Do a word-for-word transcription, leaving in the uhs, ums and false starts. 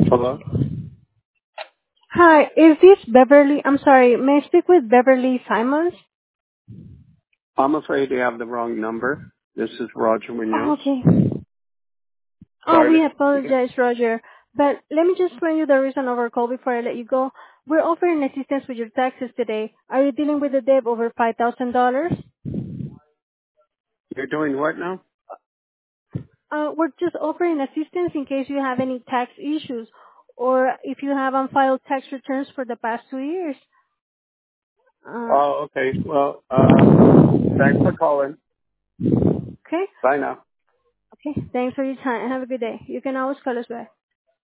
Hello? Hi, is this Beverly? I'm sorry, may I speak with Beverly Simons? I'm afraid you have the wrong number. This is Roger Oh, Munoz. okay. Oh, Sorry we to... apologize, Roger. But let me just explain you the reason of our call before I let you go. We're offering assistance with your taxes today. Are you dealing with a debt over five thousand dollars? You're doing what now? Uh, we're just offering assistance in case you have any tax issues or if you have unfiled tax returns for the past two years. Uh, Oh, okay. Well, uh, thanks for calling. okay? Bye now. Okay. Thanks for your time and have a good day. You can always call us back.